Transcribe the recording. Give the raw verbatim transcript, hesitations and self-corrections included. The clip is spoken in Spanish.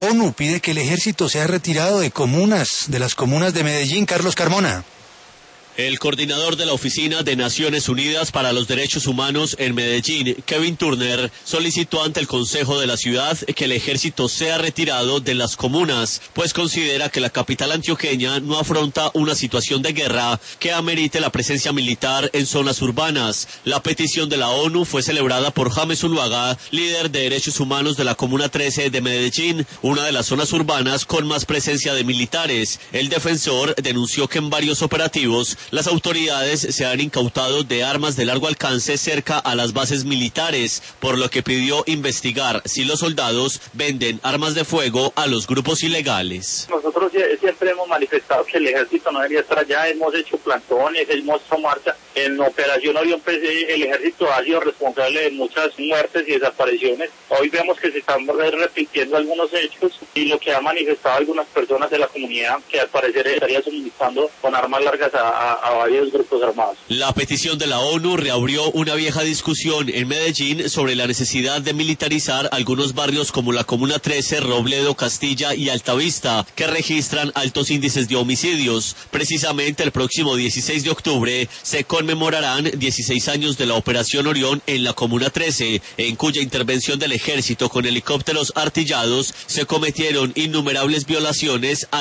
ONU pide que el ejército sea retirado de comunas, de las comunas de Medellín. Carlos Carmona. El coordinador de la Oficina de Naciones Unidas para los Derechos Humanos en Medellín, Kevin Turner, solicitó ante el Consejo de la ciudad que el ejército sea retirado de las comunas, pues considera que la capital antioqueña no afronta una situación de guerra que amerite la presencia militar en zonas urbanas. La petición de la ONU fue celebrada por James Zuluaga, líder de derechos humanos de la Comuna trece de Medellín, una de las zonas urbanas con más presencia de militares. El defensor denunció que en varios operativos las autoridades se han incautado de armas de largo alcance cerca a las bases militares, por lo que pidió investigar si los soldados venden armas de fuego a los grupos ilegales. Nosotros siempre hemos manifestado que el ejército no debería estar allá, hemos hecho plantones, hemos hecho marcha. En Operación Orión P C el ejército ha sido responsable de muchas muertes y desapariciones. Hoy vemos que se están repitiendo algunos hechos y lo que han manifestado algunas personas de la comunidad que al parecer estaría suministrando con armas largas a, a, a varios grupos armados. La petición de la ONU reabrió una vieja discusión en Medellín sobre la necesidad de militarizar algunos barrios como la Comuna trece, Robledo, Castilla y Altavista, que registran altos índices de homicidios. Precisamente el próximo dieciséis de octubre se conmemorarán dieciséis años de la Operación Orión en la Comuna trece, en cuya intervención del ejército con helicópteros artillados se cometieron innumerables violaciones a